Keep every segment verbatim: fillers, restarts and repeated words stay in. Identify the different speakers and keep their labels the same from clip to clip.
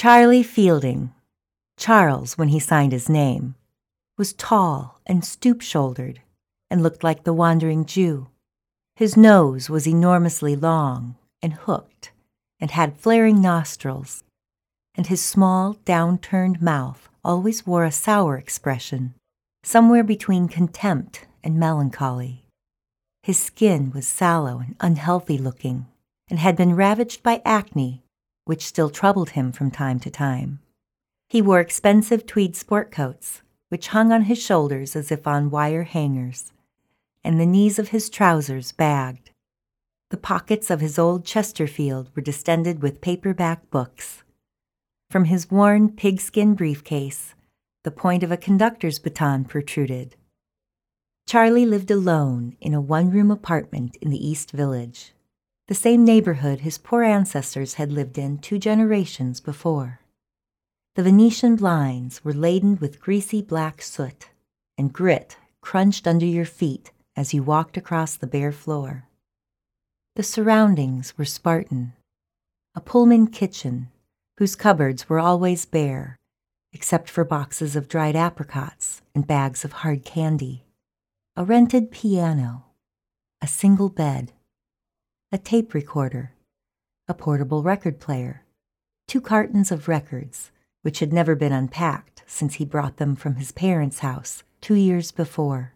Speaker 1: Charlie Fielding, Charles when he signed his name, was tall and stoop-shouldered and looked like the Wandering Jew. His nose was enormously long and hooked and had flaring nostrils, and his small, down-turned mouth always wore a sour expression, somewhere between contempt and melancholy. His skin was sallow and unhealthy-looking and had been ravaged by acne, which still troubled him from time to time. He wore expensive tweed sport coats, which hung on his shoulders as if on wire hangers, and the knees of his trousers bagged. The pockets of his old Chesterfield were distended with paperback books. From his worn pigskin briefcase, the point of a conductor's baton protruded. Charlie lived alone in a one-room apartment in the East Village, the same neighborhood his poor ancestors had lived in two generations before. The Venetian blinds were laden with greasy black soot, and grit crunched under your feet as you walked across the bare floor. The surroundings were Spartan. A Pullman kitchen, whose cupboards were always bare, except for boxes of dried apricots and bags of hard candy. A rented piano, a single bed, a tape recorder, a portable record player, two cartons of records, which had never been unpacked since he brought them from his parents' house two years before.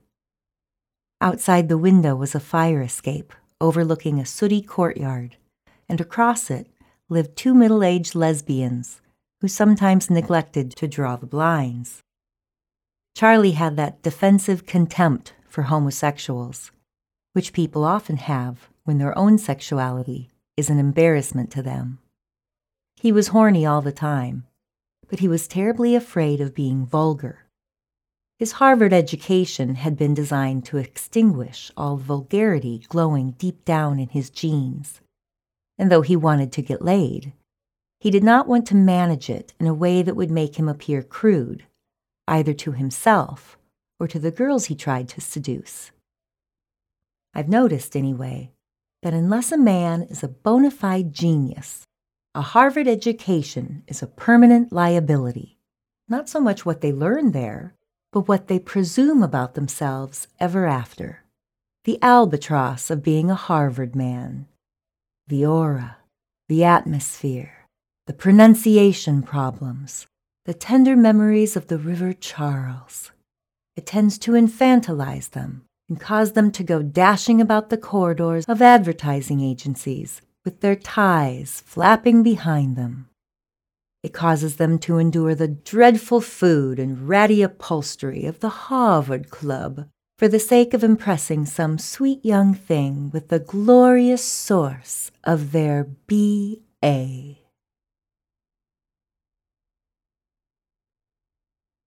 Speaker 1: Outside the window was a fire escape overlooking a sooty courtyard, and across it lived two middle-aged lesbians who sometimes neglected to draw the blinds. Charlie had that defensive contempt for homosexuals, which people often have when their own sexuality is an embarrassment to them. He was horny all the time, but he was terribly afraid of being vulgar. His Harvard education had been designed to extinguish all vulgarity glowing deep down in his genes, and though he wanted to get laid, he did not want to manage it in a way that would make him appear crude, either to himself or to the girls he tried to seduce. I've noticed, anyway, that unless a man is a bona fide genius, a Harvard education is a permanent liability. Not so much what they learn there, but what they presume about themselves ever after. The albatross of being a Harvard man. The aura, the atmosphere, the pronunciation problems, the tender memories of the River Charles. It tends to infantilize them and cause them to go dashing about the corridors of advertising agencies with their ties flapping behind them. It causes them to endure the dreadful food and ratty upholstery of the Harvard Club for the sake of impressing some sweet young thing with the glorious source of their B A